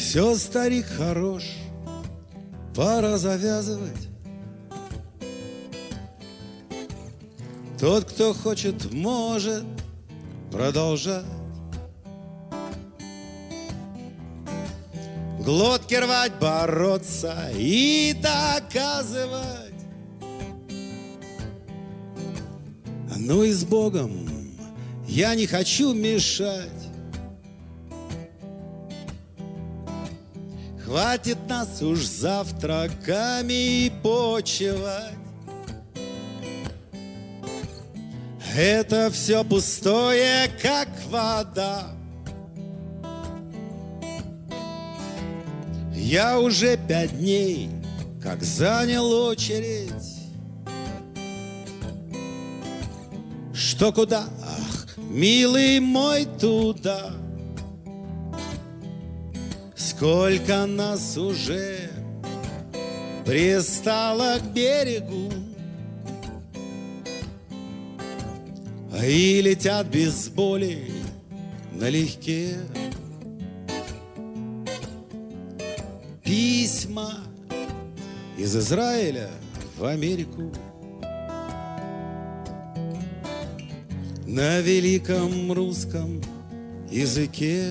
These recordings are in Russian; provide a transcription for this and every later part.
Все, старик, хорош, пора завязывать. Тот, кто хочет, может продолжать. Глотки рвать, бороться и доказывать. Ну и с Богом, я не хочу мешать. Хватит нас уж завтраками почивать. Это все пустое, как вода. Я уже 5 дней, как занял очередь. Что куда? Ах, милый мой, туда. Сколько нас уже пристало к берегу, и летят без боли налегке письма из Израиля в Америку. На великом русском языке.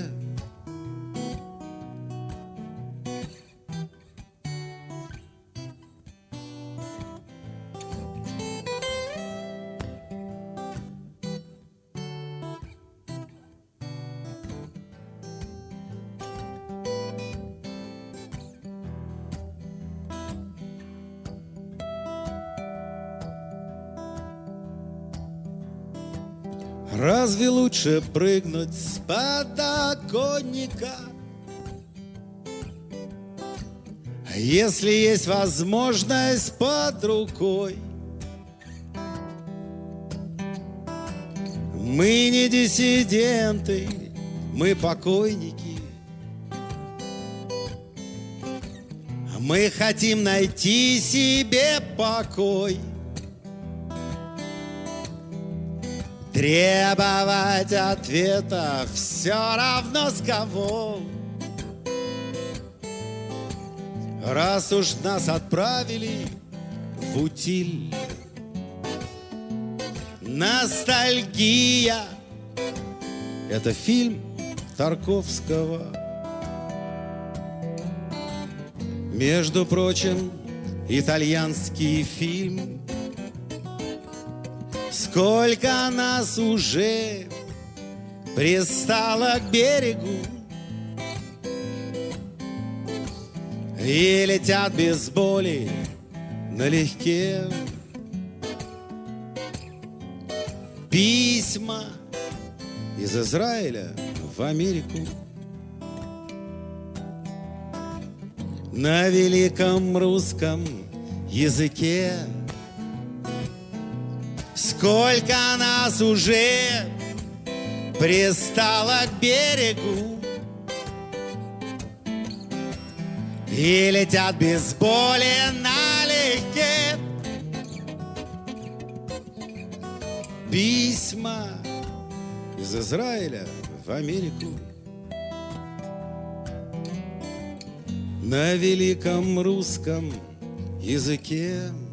Разве лучше прыгнуть с подоконника, если есть возможность под рукой? Мы не диссиденты, мы покойники. Мы хотим найти себе покой. Требовать ответа все равно с кого. Раз уж нас отправили в утиль. Ностальгия — это фильм Тарковского. Между прочим, итальянский фильм. Сколько нас уже пристало к берегу и летят без боли налегке письма из Израиля в Америку. На великом русском языке. Сколько нас уже пристало к берегу и летят без боли налегке письма из Израиля в Америку. На великом русском языке.